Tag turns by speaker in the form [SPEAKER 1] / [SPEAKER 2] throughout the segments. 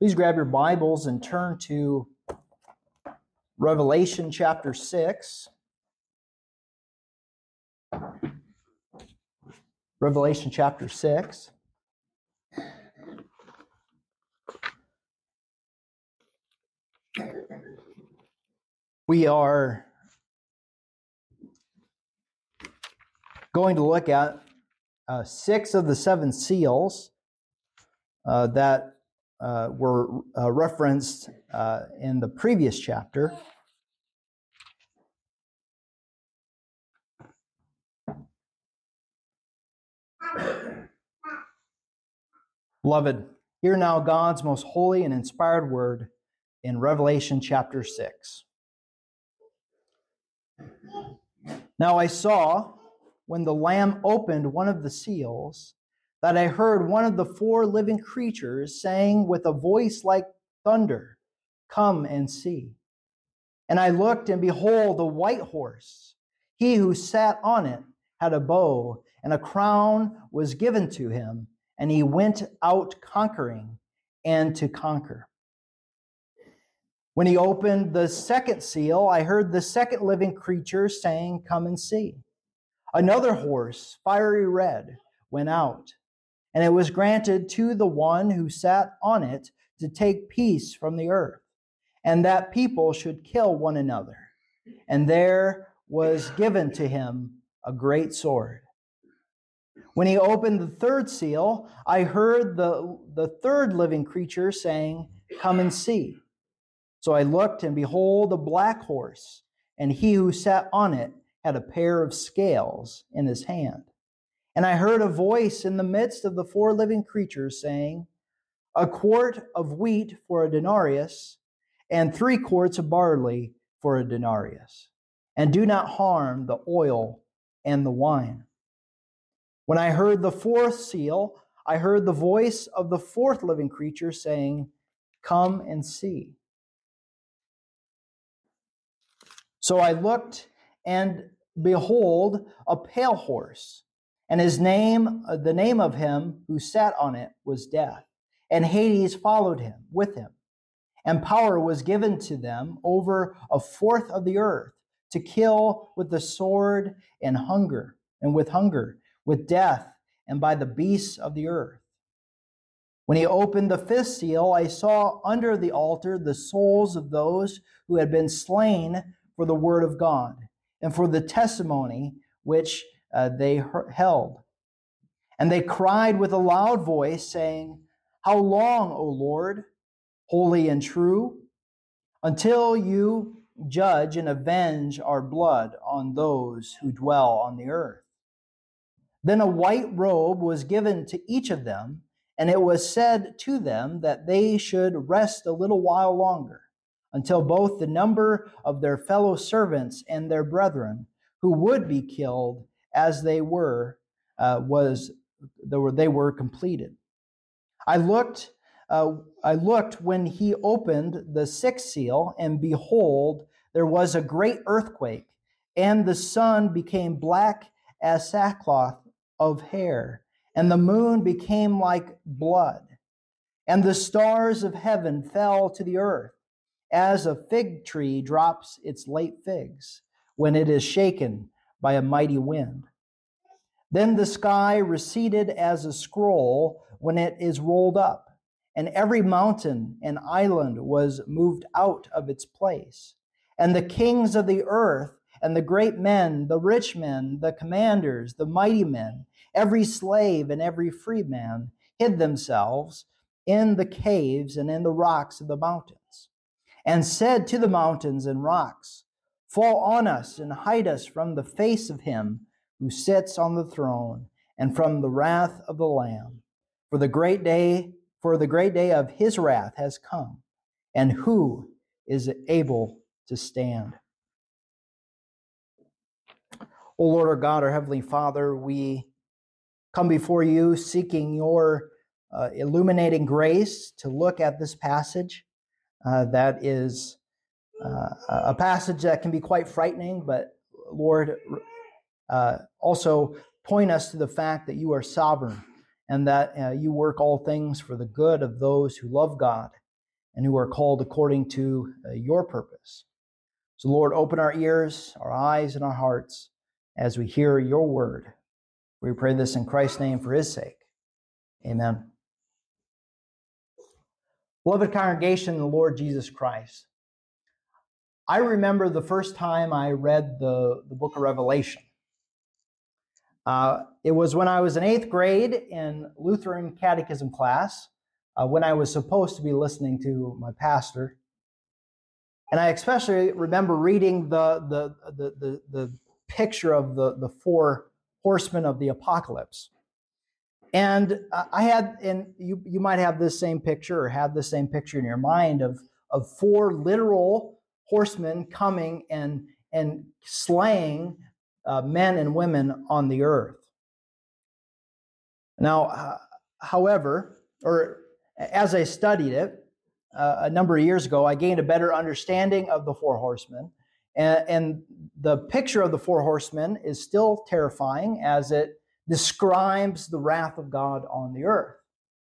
[SPEAKER 1] Please grab your Bibles and turn to Revelation chapter 6. Revelation chapter 6. We are going to look at 6 of the 7 seals that were referenced in the previous chapter. Beloved, hear now God's most holy and inspired word in Revelation chapter 6. Now I saw, when the Lamb opened one of the seals, that I heard one of the 4 living creatures saying with a voice like thunder, "Come and see." And I looked, and behold, a white horse. He who sat on it had a bow, and a crown was given to him, and he went out conquering and to conquer. When he opened the second seal, I heard the second living creature saying, "Come and see." Another horse, fiery red, went out, and it was granted to the one who sat on it to take peace from the earth, and that people should kill one another. And there was given to him a great sword. When he opened the third seal, I heard the third living creature saying, "Come and see." So I looked, and behold, a black horse, and he who sat on it had a pair of scales in his hand. And I heard a voice in the midst of the 4 living creatures saying, "A quart of wheat for a denarius, and 3 quarts of barley for a denarius. And do not harm the oil and the wine." When I heard the 4th seal, I heard the voice of the 4th living creature saying, "Come and see." So I looked, and behold, a pale horse, and his name, the name of him who sat on it, was Death, and Hades followed him, with him. And power was given to them over a fourth of the earth, to kill with the sword and hunger, with death, and by the beasts of the earth. When he opened the 5th seal, I saw under the altar the souls of those who had been slain for the word of God, and for the testimony which they held. And they cried with a loud voice, saying, "How long, O Lord, holy and true, until you judge and avenge our blood on those who dwell on the earth?" Then a white robe was given to each of them, and it was said to them that they should rest a little while longer, until both the number of their fellow servants and their brethren who would be killed as they were completed. I looked when he opened the 6th seal, and behold, there was a great earthquake, and the sun became black as sackcloth of hair, and the moon became like blood, and the stars of heaven fell to the earth, as a fig tree drops its late figs when it is shaken by a mighty wind. Then the sky receded as a scroll when it is rolled up, and every mountain and island was moved out of its place. And the kings of the earth, and the great men, the rich men, the commanders, the mighty men, every slave and every free man, hid themselves in the caves and in the rocks of the mountains, and said to the mountains and rocks, "Fall on us and hide us from the face of him who sits on the throne and from the wrath of the Lamb. For the great day of his wrath has come, and who is able to stand?" O Lord our God, our Heavenly Father, we come before you seeking your illuminating grace to look at this passage. That is a passage that can be quite frightening, but Lord, also point us to the fact that you are sovereign and that you work all things for the good of those who love God and who are called according to your purpose. So, Lord, open our ears, our eyes, and our hearts as we hear your word. We pray this in Christ's name for his sake. Amen. Beloved congregation in the Lord Jesus Christ, I remember the first time I read the book of Revelation. It was when I was in 8th grade in Lutheran catechism class, when I was supposed to be listening to my pastor. And I especially remember reading the picture of the four horsemen of the apocalypse. And you might have this same picture or had the same picture in your mind of four literal horsemen coming and slaying men and women on the earth. Now, however, or as I studied it a number of years ago, I gained a better understanding of the four horsemen. And the picture of the four horsemen is still terrifying as it describes the wrath of God on the earth.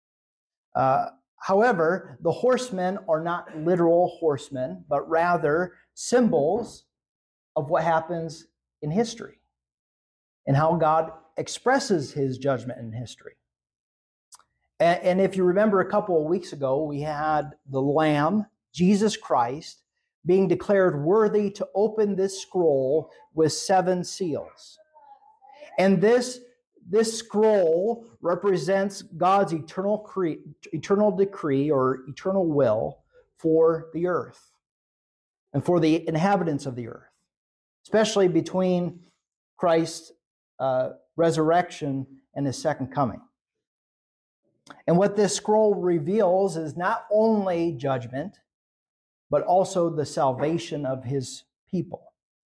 [SPEAKER 1] However, the horsemen are not literal horsemen, but rather symbols of what happens in history and how God expresses his judgment in history. And if you remember a couple of weeks ago, we had the Lamb, Jesus Christ, being declared worthy to open this scroll with 7 seals. And this scroll represents God's eternal decree or eternal will for the earth and for the inhabitants of the earth, especially between Christ's resurrection and his second coming. And what this scroll reveals is not only judgment, but also the salvation of his people.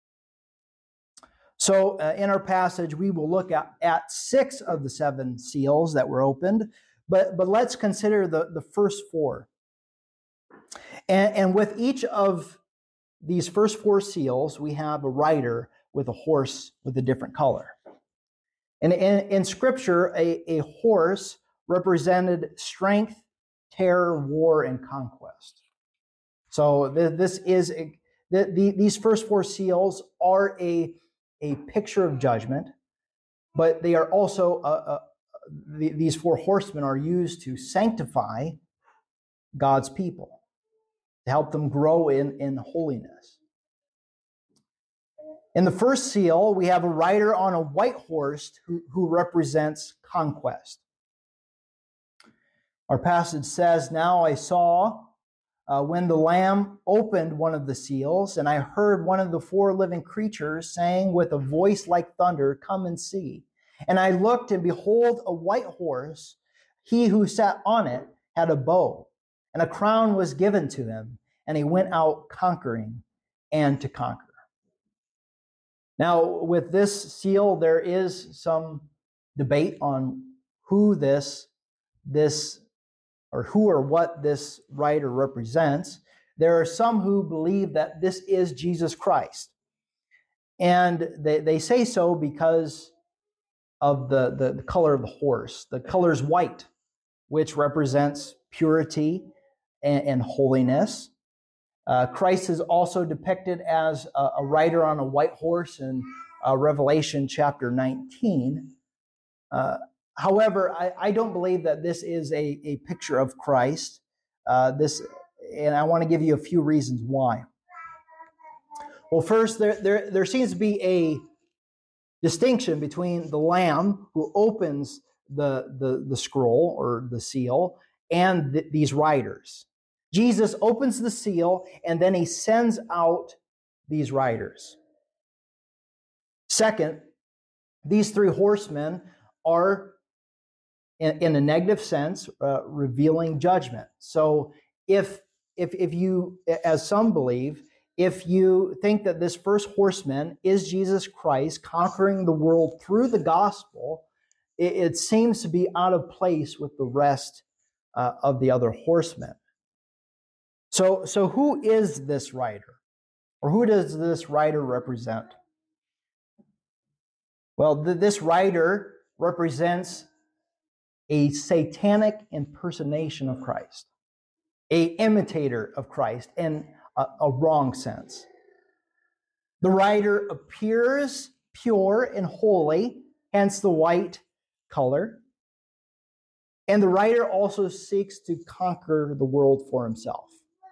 [SPEAKER 1] So in our passage, we will look at 6 of the 7 seals that were opened, but let's consider the first 4. And with each of these first 4 seals, we have a rider with a horse with a different color. And in Scripture, a horse represented strength, terror, war, and conquest. So these first 4 seals are a picture of judgment, but they are also, these 4 horsemen are used to sanctify God's people, to help them grow in holiness. In the first seal, we have a rider on a white horse who represents conquest. Our passage says, "Now I saw when the Lamb opened one of the seals, and I heard one of the 4 living creatures saying with a voice like thunder, 'Come and see.' And I looked, and behold, a white horse. He who sat on it had a bow, and a crown was given to him, and he went out conquering and to conquer." Now, with this seal, there is some debate on who or what this rider represents. There are some who believe that this is Jesus Christ. And they say so because of the color of the horse. The color is white, which represents purity and holiness. Christ is also depicted as a rider on a white horse in Revelation chapter 19. However, I don't believe that this is a picture of Christ. And I want to give you a few reasons why. Well, first, there seems to be a distinction between the Lamb who opens the scroll or the seal and these riders. Jesus opens the seal and then he sends out these riders. Second, these 3 horsemen are, in a negative sense, revealing judgment. So if you, as some believe, if you think that this first horseman is Jesus Christ conquering the world through the gospel, it seems to be out of place with the rest of the other horsemen. So who is this rider? Or who does this rider represent? Well, this rider represents a satanic impersonation of Christ. a imitator of Christ in a wrong sense. The writer appears pure and holy, hence the white color. And the writer also seeks to conquer the world for himself.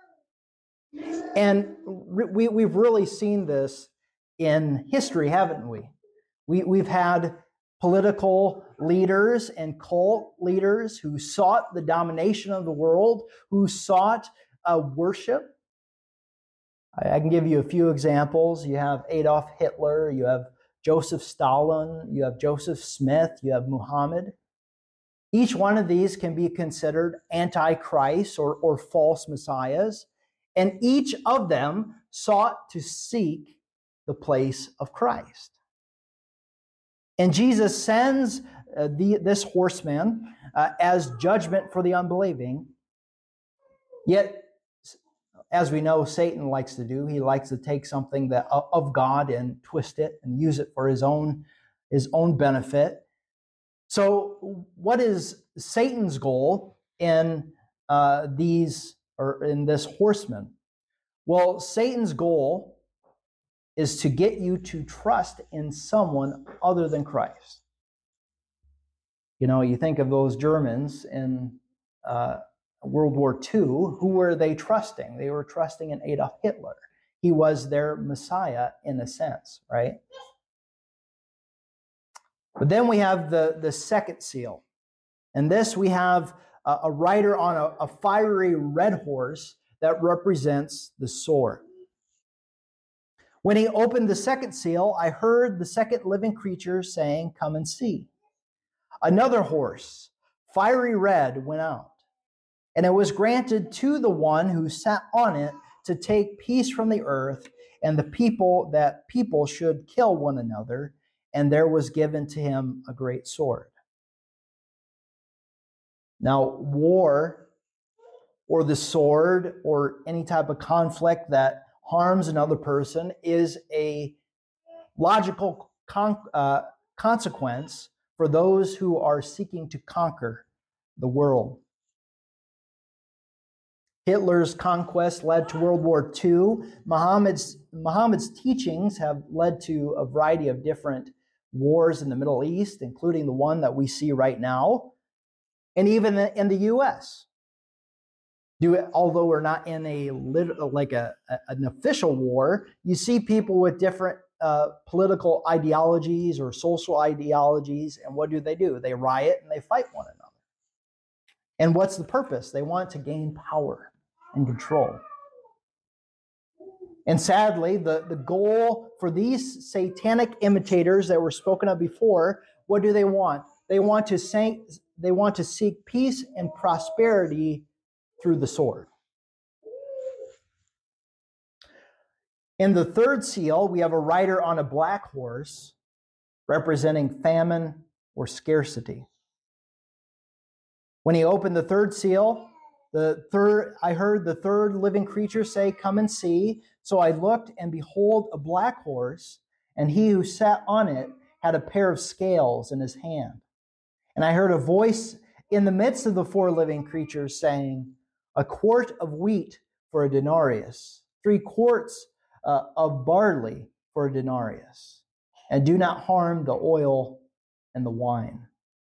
[SPEAKER 1] And we've really seen this in history, haven't we? We've had political leaders and cult leaders who sought the domination of the world, who sought worship. I can give you a few examples. You have Adolf Hitler, you have Joseph Stalin, you have Joseph Smith, you have Muhammad. Each one of these can be considered antichrist or false messiahs, and each of them sought to seek the place of Christ. And Jesus sends this horseman as judgment for the unbelieving. Yet, as we know, Satan likes to do, he likes to take something that of God and twist it and use it for his own benefit. So, what is Satan's goal in this horseman? Well, Satan's goal is to get you to trust in someone other than Christ. You know, you think of those Germans in World War II, who were they trusting? They were trusting in Adolf Hitler. He was their Messiah in a sense, right? But then we have the second seal. And this we have a rider on a fiery red horse that represents the sword. When he opened the second seal, I heard the second living creature saying, "Come and see." Another horse, fiery red, went out, and it was granted to the one who sat on it to take peace from the earth, and the people should kill one another, and there was given to him a great sword. Now, war or the sword or any type of conflict that harms another person is a logical consequence for those who are seeking to conquer the world. Hitler's conquest led to World War II. Muhammad's teachings have led to a variety of different wars in the Middle East, including the one that we see right now, and even in the U.S. Although we're not in an official war, you see people with different political ideologies or social ideologies, and what do? They riot and they fight one another. And what's the purpose? They want to gain power and control. And sadly, the goal for these satanic imitators that were spoken of before, what do they want? They want to seek peace and prosperity through the sword. In the third seal, we have a rider on a black horse representing famine or scarcity. When he opened the third seal, I heard the third living creature say, "Come and see." So I looked, and behold, a black horse, and he who sat on it had a pair of scales in his hand. And I heard a voice in the midst of the four living creatures saying, "A quart of wheat for a denarius, 3 quarts of barley for a denarius, and do not harm the oil and the wine."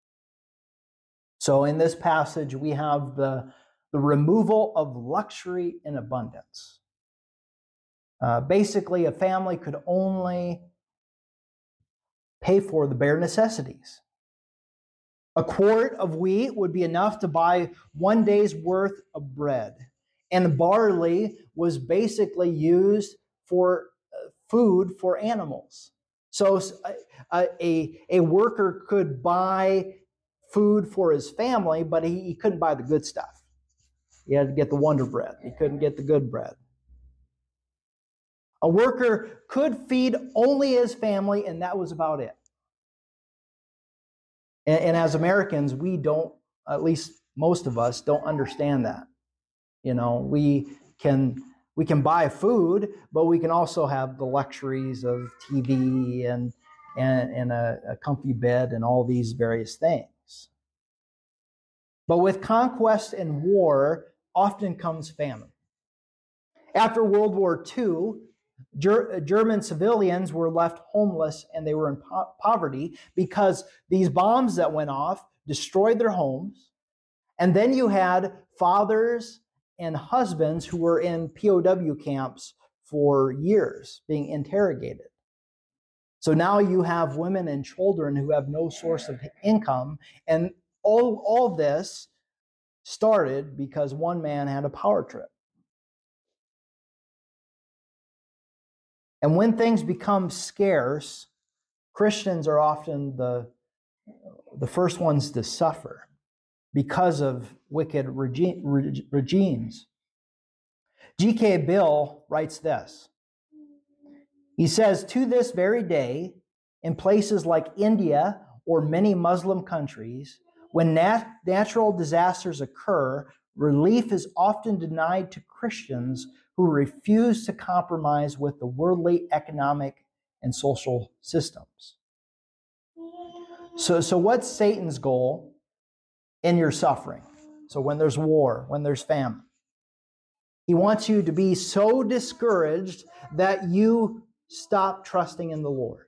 [SPEAKER 1] So in this passage, we have the removal of luxury in abundance. Basically, a family could only pay for the bare necessities. A quart of wheat would be enough to buy 1 day's worth of bread. And barley was basically used for food for animals. So a worker could buy food for his family, but he couldn't buy the good stuff. He had to get the Wonder Bread. He couldn't get the good bread. A worker could feed only his family, and that was about it. And as Americans, we don't, at least most of us, don't understand that. You know, we can buy food, but we can also have the luxuries of TV and a comfy bed and all these various things. But with conquest and war, often comes famine. After World War II, German civilians were left homeless and they were in poverty because these bombs that went off destroyed their homes. And then you had fathers and husbands who were in POW camps for years being interrogated. So now you have women and children who have no source of income, and all this started because one man had a power trip. And when things become scarce, Christians are often the first ones to suffer because of wicked regimes. G.K. Bill writes this. He says, "To this very day, in places like India or many Muslim countries, when natural disasters occur, relief is often denied to Christians who refuse to compromise with the worldly economic and social systems." So what's Satan's goal in your suffering? So when there's war, when there's famine, he wants you to be so discouraged that you stop trusting in the Lord.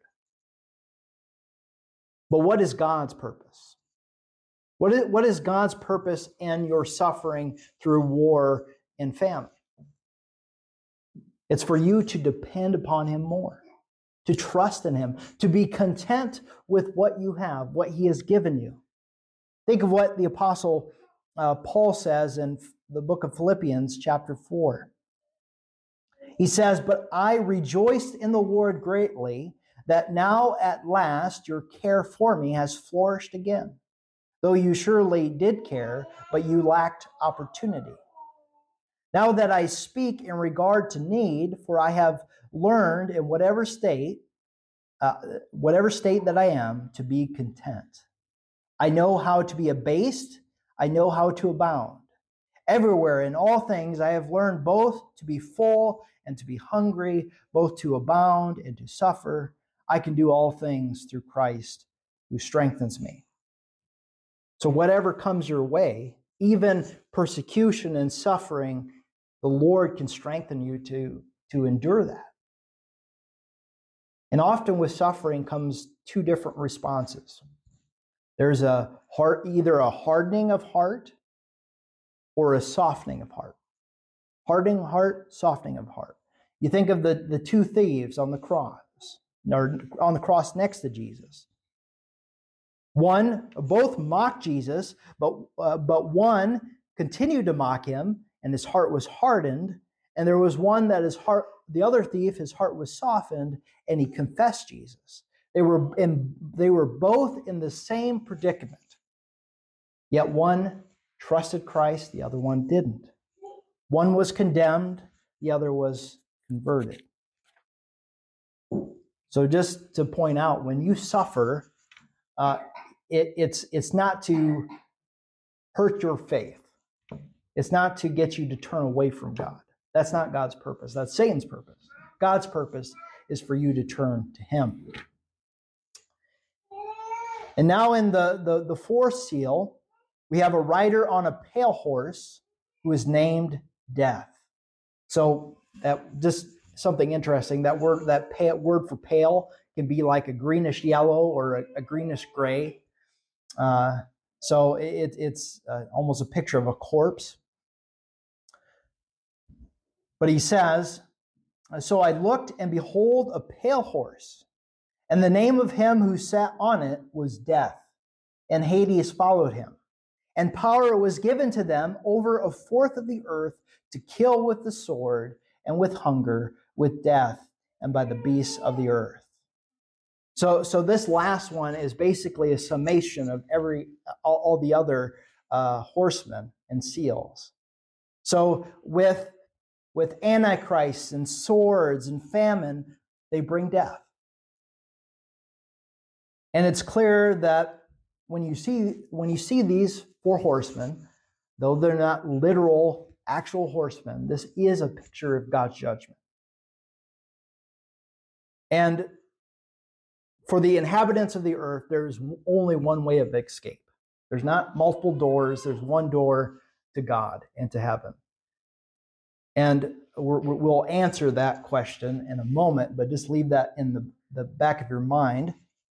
[SPEAKER 1] But what is God's purpose? What is God's purpose in your suffering through war and famine? It's for you to depend upon Him more, to trust in Him, to be content with what you have, what He has given you. Think of what the Apostle Paul says in the book of Philippians, chapter 4. He says, "But I rejoiced in the Lord greatly that now at last your care for me has flourished again. Though you surely did care, but you lacked opportunity. Now that I speak in regard to need, for I have learned in whatever state that I am, to be content. I know how to be abased. I know how to abound. Everywhere in all things I have learned both to be full and to be hungry, both to abound and to suffer. I can do all things through Christ who strengthens me." So whatever comes your way, even persecution and suffering, the Lord can strengthen you to endure that. And often with suffering comes two different responses. There's either a hardening of heart or a softening of heart. Hardening heart, softening of heart. You think of the two thieves on the cross, or on the cross next to Jesus. Both mocked Jesus, but one continued to mock him, and his heart was hardened. And there was one that the other thief, his heart was softened, and he confessed Jesus. They were both in the same predicament. Yet one trusted Christ, the other one didn't. One was condemned, the other was converted. So just to point out, when you suffer, it's not to hurt your faith. It's not to get you to turn away from God. That's not God's purpose. That's Satan's purpose. God's purpose is for you to turn to Him. And now in the fourth seal, we have a rider on a pale horse who is named Death. So just something interesting, that word for pale can be like a greenish yellow or a greenish gray. So it's almost a picture of a corpse. But he says, "So I looked, and behold, a pale horse, and the name of him who sat on it was Death, and Hades followed him. And power was given to them over a fourth of the earth to kill with the sword, and with hunger, with death, and by the beasts of the earth." So this last one is basically a summation of all the other horsemen and seals. So with Antichrist and swords and famine, they bring death. And it's clear that when you see these four horsemen, though they're not literal, actual horsemen, this is a picture of God's judgment. And for the inhabitants of the earth, there's only one way of escape. There's not multiple doors. There's one door to God and to heaven? And we'll answer that question in a moment, but just leave that in the back of your mind.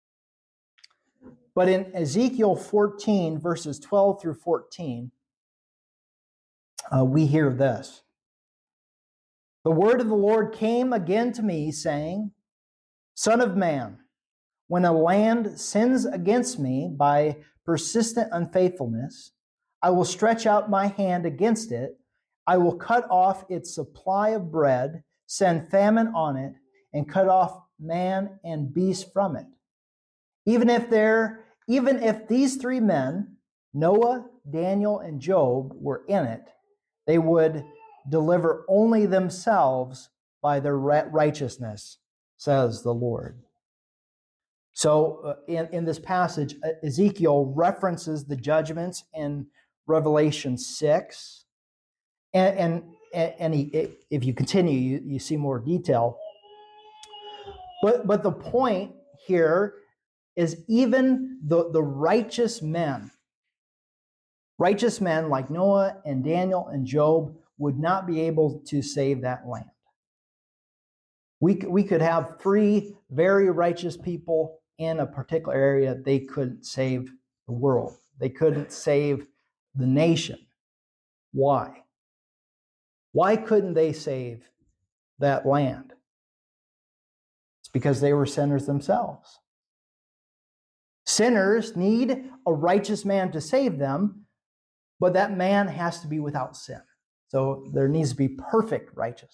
[SPEAKER 1] But in Ezekiel 14, verses 12 through 14, we hear this. The word of the Lord came again to me, saying, Son of man, when a land sins against me by persistent unfaithfulness, I will stretch out my hand against it. I will cut off its supply of bread, send famine on it, and cut off man and beast from it. Even if these three men, Noah, Daniel, and Job, were in it, they would deliver only themselves by their righteousness, says the Lord. So in this passage, Ezekiel references the judgments in Revelation 6. And if you continue, you see more detail. But the point here is even the righteous men like Noah and Daniel and Job would not be able to save that land. We could have three very righteous people in a particular area. They couldn't save the world. They couldn't save the nation. Why? Why couldn't they save that land? It's because they were sinners themselves. Sinners need a righteous man to save them, but that man has to be without sin. So there needs to be perfect righteousness.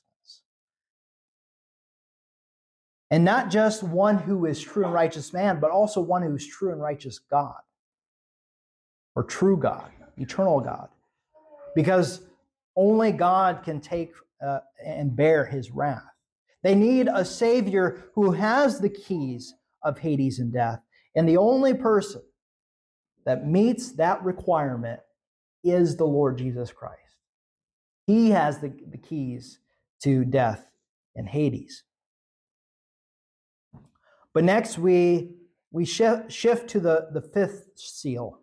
[SPEAKER 1] And not just one who is true and righteous man, but also one who is true and righteous God, or true God, eternal God. Because only God can take and bear his wrath. They need a Savior who has the keys of Hades and death. And the only person that meets that requirement is the Lord Jesus Christ. He has the keys to death and Hades. But next we shift to the fifth seal.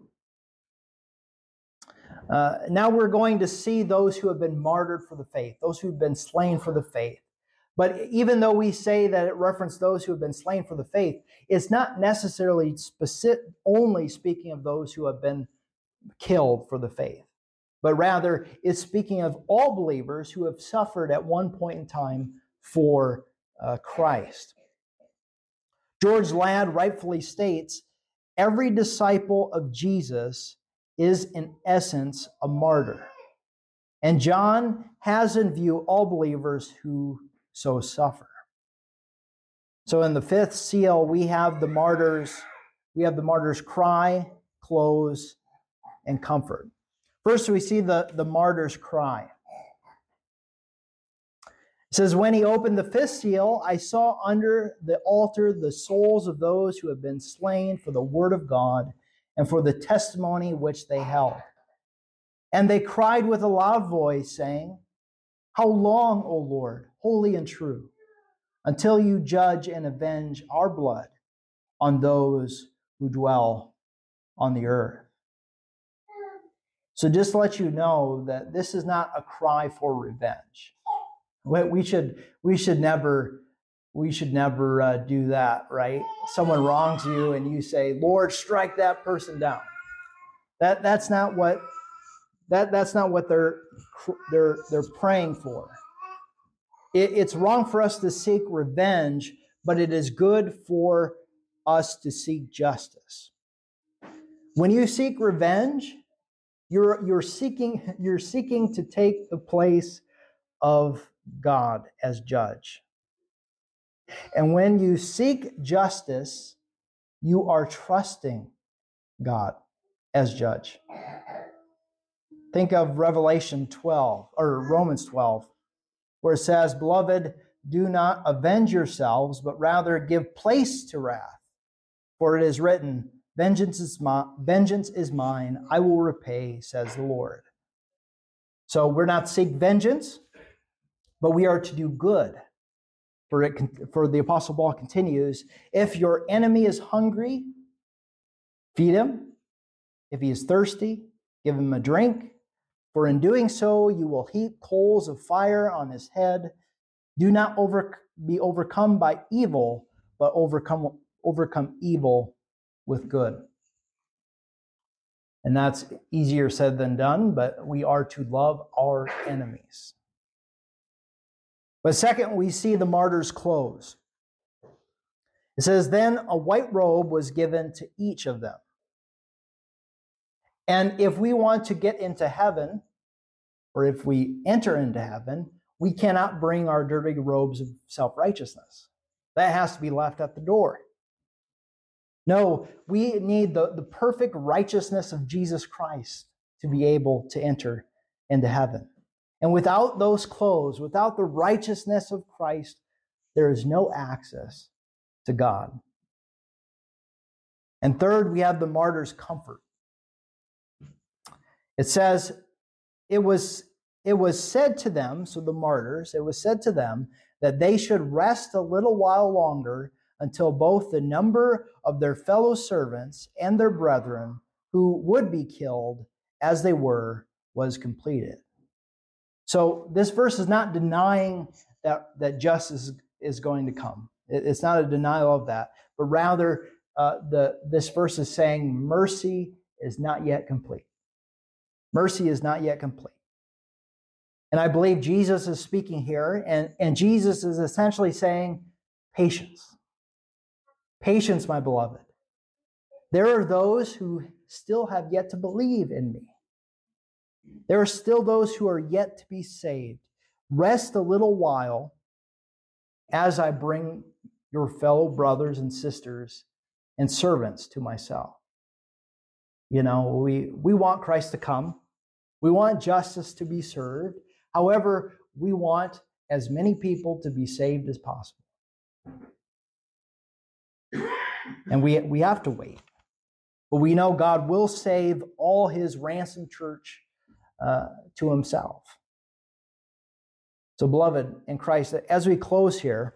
[SPEAKER 1] Now we're going to see those who have been martyred for the faith, those who've been slain for the faith. But even though we say that it referenced those who have been slain for the faith, it's not necessarily only speaking of those who have been killed for the faith, but rather it's speaking of all believers who have suffered at one point in time for Christ. George Ladd rightfully states, every disciple of Jesus is in essence a martyr. And John has in view all believers who so suffer. So in the fifth seal, we have the martyrs' cry, close, and comfort. First, we see the martyr's cry. It says, when he opened the fifth seal, I saw under the altar the souls of those who have been slain for the word of God and for the testimony which they held. And they cried with a loud voice, saying, How long, O Lord, holy and true, until you judge and avenge our blood on those who dwell on the earth? So just to let you know that this is not a cry for revenge. We should never do that, right? Someone wrongs you and you say, Lord, strike that person down. That's not what they're praying for. It's wrong for us to seek revenge, but it is good for us to seek justice. When you seek revenge, you're seeking to take the place of God as judge. And when you seek justice, you are trusting God as judge. Think of Revelation 12 or Romans 12, where it says, Beloved, do not avenge yourselves, but rather give place to wrath. For it is written, Vengeance is mine, I will repay, says the Lord. So we're not to seek vengeance, but we are to do good. For the Apostle Paul continues, if your enemy is hungry, feed him. If he is thirsty, give him a drink. For in doing so, you will heap coals of fire on his head. Do not be overcome by evil, but overcome evil with good. And that's easier said than done, but we are to love our enemies. But second, we see the martyr's clothes. It says, then a white robe was given to each of them. And if we want to get into heaven, or if we enter into heaven, we cannot bring our dirty robes of self-righteousness. That has to be left at the door. No, we need the perfect righteousness of Jesus Christ to be able to enter into heaven. And without those clothes, without the righteousness of Christ, there is no access to God. And third, we have the martyr's comfort. It says, it was said to them, so the martyrs, it was said to them that they should rest a little while longer until both the number of their fellow servants and their brethren who would be killed as they were was completed. So this verse is not denying that justice is going to come. It's not a denial of that, but rather this verse is saying mercy is not yet complete. Mercy is not yet complete. And I believe Jesus is speaking here, and Jesus is essentially saying, patience. Patience, my beloved. There are those who still have yet to believe in me. There are still those who are yet to be saved. Rest a little while as I bring your fellow brothers and sisters and servants to myself. You know, we want Christ to come. We want justice to be served. However, we want as many people to be saved as possible. And we have to wait. But we know God will save all his ransomed church to himself. So, beloved in Christ, as we close here,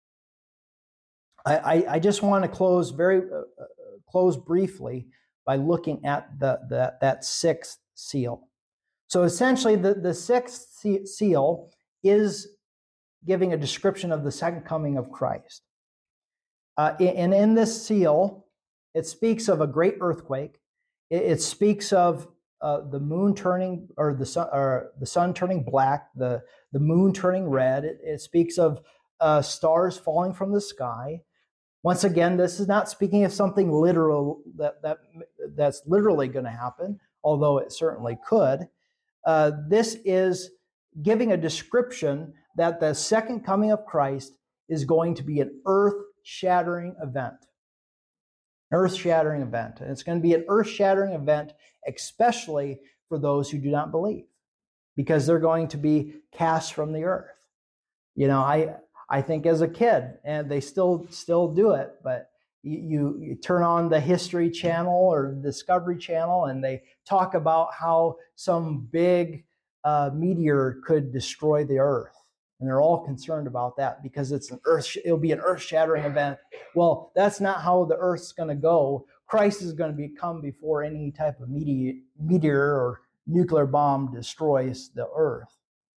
[SPEAKER 1] I just want to close briefly by looking at that sixth seal. So essentially, the sixth seal is giving a description of the second coming of Christ. And in this seal, it speaks of a great earthquake. It speaks of the moon turning, or the sun turning black, the moon turning red. It speaks of stars falling from the sky. Once again, this is not speaking of something literal that's literally going to happen, although it certainly could. This is giving a description that the second coming of Christ is going to be an earth-shattering event. An earth-shattering event. And it's going to be an earth-shattering event, especially for those who do not believe, because they're going to be cast from the earth. You know, I think as a kid, and they still do it, but you turn on the History Channel or Discovery Channel, and they talk about how some big meteor could destroy the earth. And they're all concerned about that because it'll be an earth-shattering event. Well, that's not how the earth's going to go. Christ is going to come before any type of meteor or nuclear bomb destroys the earth.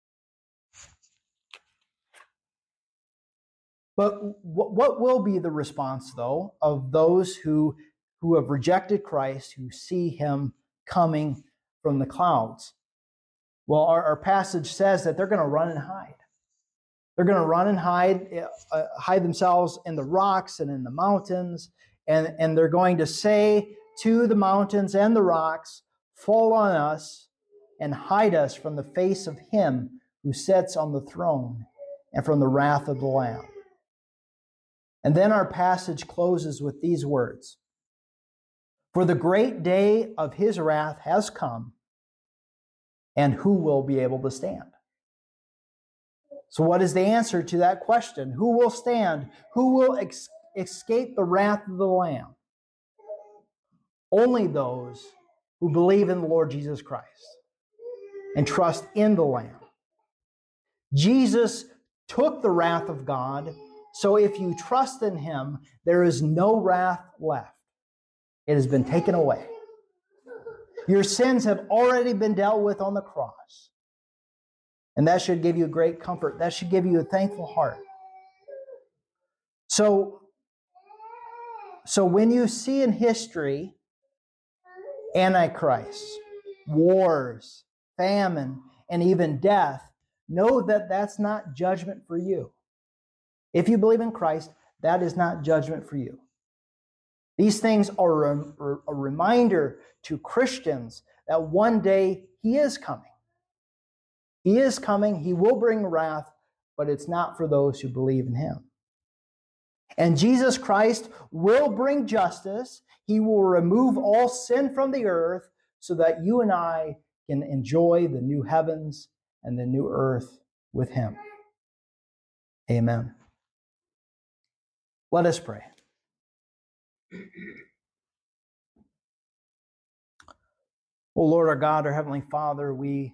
[SPEAKER 1] But what will be the response, though, of those who have rejected Christ, who see him coming from the clouds? Well, our passage says that they're going to run and hide. They're going to run and hide themselves in the rocks and in the mountains, and they're going to say to the mountains and the rocks, fall on us and hide us from the face of him who sits on the throne and from the wrath of the Lamb. And then our passage closes with these words, for the great day of his wrath has come, and who will be able to stand? So what is the answer to that question? Who will stand? Who will escape the wrath of the Lamb? Only those who believe in the Lord Jesus Christ and trust in the Lamb. Jesus took the wrath of God, so if you trust in him, there is no wrath left. It has been taken away. Your sins have already been dealt with on the cross. And that should give you great comfort. That should give you a thankful heart. So when you see in history Antichrist, wars, famine, and even death, know that that's not judgment for you. If you believe in Christ, that is not judgment for you. These things are a reminder to Christians that one day He is coming. He is coming. He will bring wrath, but it's not for those who believe in Him. And Jesus Christ will bring justice. He will remove all sin from the earth so that you and I can enjoy the new heavens and the new earth with Him. Amen. Let us pray. Oh Lord, our God, our Heavenly Father, we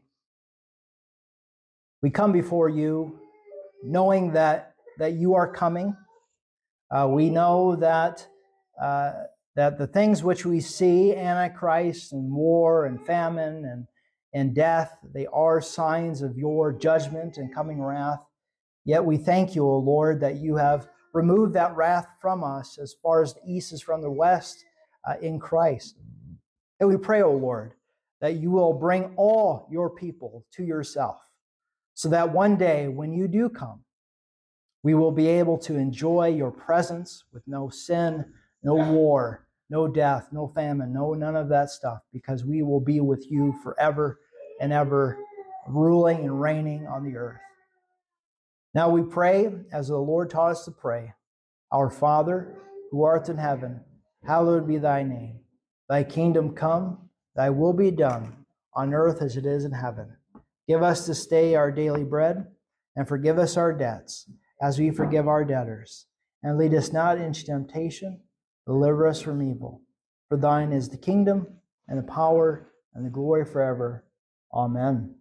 [SPEAKER 1] come before you knowing that you are coming. We know that the things which we see, Antichrist and war and famine and death, they are signs of your judgment and coming wrath. Yet we thank you, O Lord, that you have removed that wrath from us as far as the east is from the west in Christ. And we pray, O Lord, that you will bring all your people to yourself, so that one day when you do come, we will be able to enjoy your presence with no sin, no war, no death, no famine, none of that stuff, because we will be with you forever and ever, ruling and reigning on the earth. Now we pray, as the Lord taught us to pray, Our Father, who art in heaven, hallowed be thy name. Thy kingdom come, thy will be done, on earth as it is in heaven. Give us this day our daily bread, and forgive us our debts, as we forgive our debtors. And lead us not into temptation, deliver us from evil. For thine is the kingdom, and the power, and the glory forever. Amen.